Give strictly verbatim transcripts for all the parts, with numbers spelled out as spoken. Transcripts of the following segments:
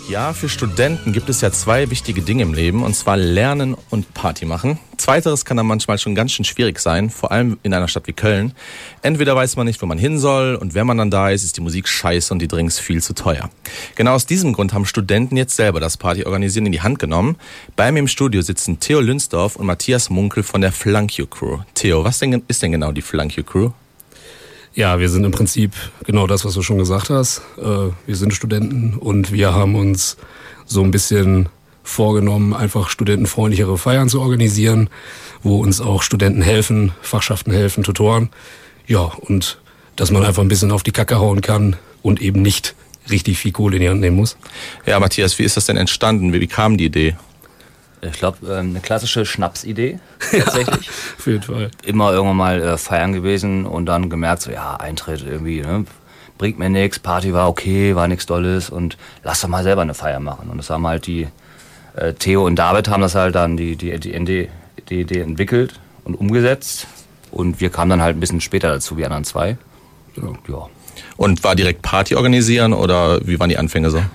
Ja, für Studenten gibt es ja zwei wichtige Dinge im Leben, und zwar Lernen und Party machen. Zweiteres kann dann manchmal schon ganz schön schwierig sein, vor allem in einer Stadt wie Köln. Entweder weiß man nicht, wo man hin soll, und wenn man dann da ist, ist die Musik scheiße und die Drinks viel zu teuer. Genau aus diesem Grund haben Studenten jetzt selber das Partyorganisieren in die Hand genommen. Bei mir im Studio sitzen Theo Lünsdorf und Matthias Munkel von der Flunk You Crew. Theo, was denn, ist denn genau die Flunk You Crew? Ja, wir sind im Prinzip genau das, was du schon gesagt hast. Wir sind Studenten und wir haben uns so ein bisschen vorgenommen, einfach studentenfreundlichere Feiern zu organisieren, wo uns auch Studenten helfen, Fachschaften helfen, Tutoren. Ja, und dass man einfach ein bisschen auf die Kacke hauen kann und eben nicht richtig viel Kohle in die Hand nehmen muss. Ja, Matthias, wie ist das denn entstanden? Wie, wie kam die Idee? Ich glaube, eine klassische Schnapsidee, tatsächlich. Ja, auf jeden Fall. Immer irgendwann mal äh, feiern gewesen und dann gemerkt, so ja, Eintritt irgendwie, ne, bringt mir nichts, Party war okay, war nichts Dolles und lass doch mal selber eine Feier machen. Und das haben halt die, äh, Theo und David haben das halt dann die, die, die, die, die Idee entwickelt und umgesetzt und wir kamen dann halt ein bisschen später dazu, wie anderen zwei. Ja. Ja. Und war direkt Party organisieren oder wie waren die Anfänge so?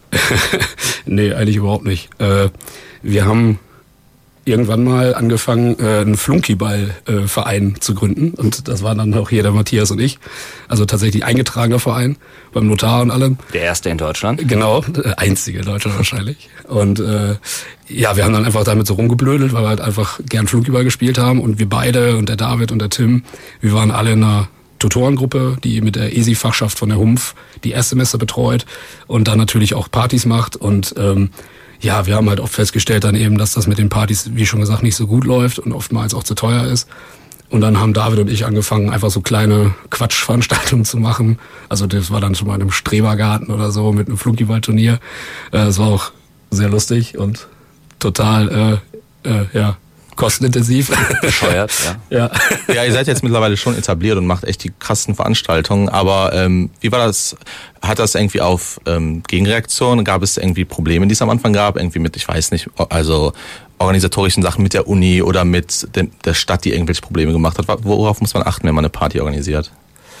Nee, eigentlich überhaupt nicht. Äh, wir haben irgendwann mal angefangen, äh, einen Flunkyball-Verein äh, zu gründen. Und das waren dann auch hier der Matthias und ich. Also tatsächlich eingetragener Verein, beim Notar und allem. Der erste in Deutschland? Genau, der einzige in Deutschland wahrscheinlich. Und äh, ja, wir haben dann einfach damit so rumgeblödelt, weil wir halt einfach gern Flunkyball gespielt haben. Und wir beide und der David und der Tim, wir waren alle in einer Tutorengruppe, die mit der E S I-Fachschaft von der Humpf die Erstsemester betreut und dann natürlich auch Partys macht. Und ähm, ja, wir haben halt oft festgestellt dann eben, dass das mit den Partys, wie schon gesagt, nicht so gut läuft und oftmals auch zu teuer ist. Und dann haben David und ich angefangen, einfach so kleine Quatschveranstaltungen zu machen. Also das war dann schon mal in einem Strebergarten oder so mit einem Flunkyball-Turnier. Es äh, war auch sehr lustig und total, äh, äh, ja, kostenintensiv. Bescheuert, ja. Ja. Ja, ihr seid jetzt mittlerweile schon etabliert und macht echt die krassen Veranstaltungen, aber ähm, wie war das? Hat das irgendwie auf ähm, Gegenreaktionen? Gab es irgendwie Probleme, die es am Anfang gab? Irgendwie mit, ich weiß nicht, also organisatorischen Sachen mit der Uni oder mit dem, der Stadt, die irgendwelche Probleme gemacht hat? Worauf muss man achten, wenn man eine Party organisiert?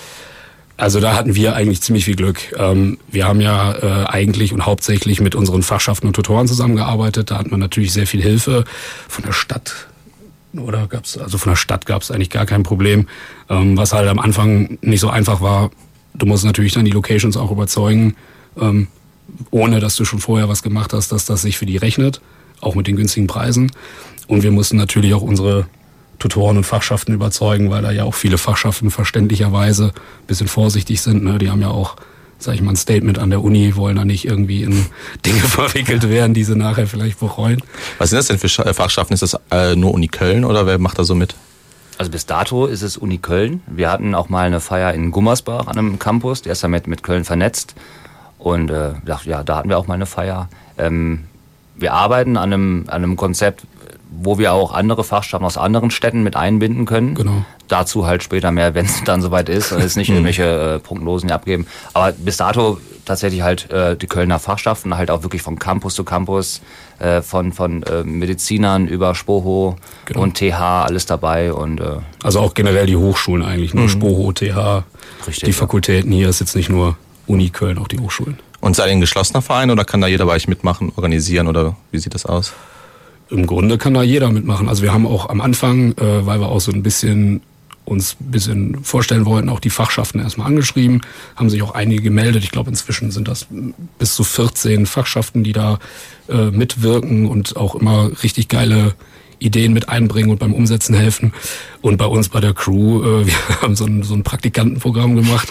Also da hatten wir eigentlich ziemlich viel Glück. Ähm, wir haben ja äh, eigentlich und hauptsächlich mit unseren Fachschaften und Tutoren zusammengearbeitet. Da hat man natürlich sehr viel Hilfe von der Stadt. Oder gab's, also von der Stadt gab es eigentlich gar kein Problem. Ähm, was halt am Anfang nicht so einfach war, du musst natürlich dann die Locations auch überzeugen, ähm, ohne dass du schon vorher was gemacht hast, dass das sich für die rechnet, auch mit den günstigen Preisen. Und wir mussten natürlich auch unsere Tutoren und Fachschaften überzeugen, weil da ja auch viele Fachschaften verständlicherweise ein bisschen vorsichtig sind. Ne? Die haben ja auch, sag ich mal, ein Statement an der Uni, wollen da nicht irgendwie in Dinge verwickelt werden, die sie nachher vielleicht bereuen. Was sind das denn für Fachschaften? Ist das äh, nur Uni Köln oder wer macht da so mit? Also bis dato ist es Uni Köln. Wir hatten auch mal eine Feier in Gummersbach an einem Campus, der ist damit mit Köln vernetzt. Und äh, ja, da hatten wir auch mal eine Feier. Ähm, wir arbeiten an einem, an einem Konzept, wo wir auch andere Fachschaften aus anderen Städten mit einbinden können. Genau. Dazu halt später mehr, wenn es dann soweit ist. Und es nicht irgendwelche äh, Prognosen hier abgeben. Aber bis dato tatsächlich halt äh, die Kölner Fachschaften, halt auch wirklich von Campus zu Campus, äh, von von äh, Medizinern über Spoho genau. und T H, alles dabei. Und äh, also auch generell die Hochschulen eigentlich, nur mhm. Spoho, T H, Richtig, die ja. Fakultäten hier, ist jetzt nicht nur Uni Köln, auch die Hochschulen. Und seid ihr ein geschlossener Verein oder kann da jeder bei euch mitmachen, organisieren oder wie sieht das aus? Im Grunde kann da jeder mitmachen. Also wir haben auch am Anfang, äh, weil wir auch so ein bisschen uns ein bisschen vorstellen wollten, auch die Fachschaften erstmal angeschrieben, haben sich auch einige gemeldet. Ich glaube, inzwischen sind das bis zu vierzehn Fachschaften, die da äh, mitwirken und auch immer richtig geile Ideen mit einbringen und beim Umsetzen helfen. Und bei uns bei der Crew, äh, wir haben so ein, so ein Praktikantenprogramm gemacht,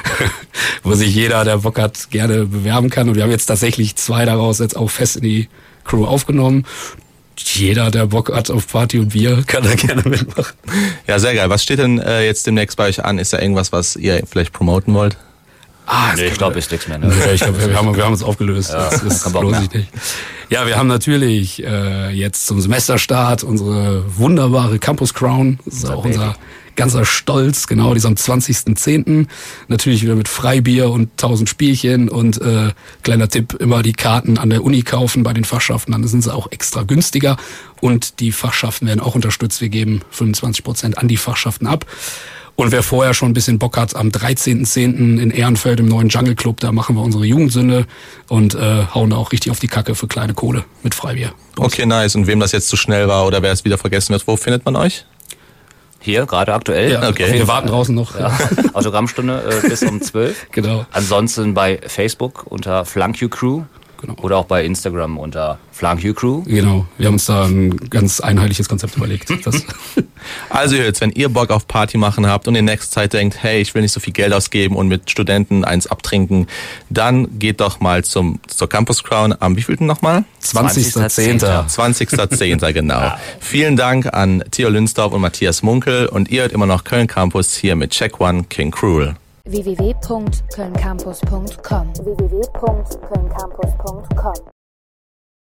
wo sich jeder, der Bock hat, gerne bewerben kann. Und wir haben jetzt tatsächlich zwei daraus jetzt auch fest in die Crew aufgenommen. Jeder, der Bock hat auf Party und Bier, kann da gerne mitmachen. Ja, sehr geil. Was steht denn äh, jetzt demnächst bei euch an? Ist da irgendwas, was ihr vielleicht promoten wollt? Ah, nee, ich glaube, ist nichts mehr. Ne? Ja, ich glaube, wir haben, wir haben uns aufgelöst. Ja, das das lohnt sich nicht. Ja, wir haben natürlich äh, jetzt zum Semesterstart unsere wunderbare Campus Crown. Das ist auch unser ganzer Stolz, genau, die ist am zwanzigsten zehnten Natürlich wieder mit Freibier und tausend Spielchen und äh, kleiner Tipp, immer die Karten an der Uni kaufen bei den Fachschaften, dann sind sie auch extra günstiger und die Fachschaften werden auch unterstützt. Wir geben fünfundzwanzig Prozent an die Fachschaften ab. Und wer vorher schon ein bisschen Bock hat, am dreizehnten zehnten in Ehrenfeld im neuen Jungle Club, da machen wir unsere Jugendsünde und äh, hauen da auch richtig auf die Kacke für kleine Kohle mit Freibier. Okay, nice. Und wem das jetzt zu schnell war oder wer es wieder vergessen wird, wo findet man euch? Hier, gerade aktuell. Ja, okay. Wir warten draußen noch. Ja. Autogrammstunde äh, bis um zwölf. Genau. Ansonsten bei Facebook unter Flunk You Crew. Genau. Oder auch bei Instagram unter Flunk You Crew. Genau, wir haben uns da ein ganz einheitliches Konzept überlegt. Das also jetzt, wenn ihr Bock auf Party machen habt und in nächster Zeit denkt, hey, ich will nicht so viel Geld ausgeben und mit Studenten eins abtrinken, dann geht doch mal zum zur Campus Crown am wievielten nochmal? zwanzigster zehnter zwanzigster zehnter genau. Ja. Vielen Dank an Theo Lünsdorf und Matthias Munkel und ihr hört immer noch Köln Campus hier mit Check One King Cruel. w w w punkt köln campus punkt com w w w punkt köln campus punkt com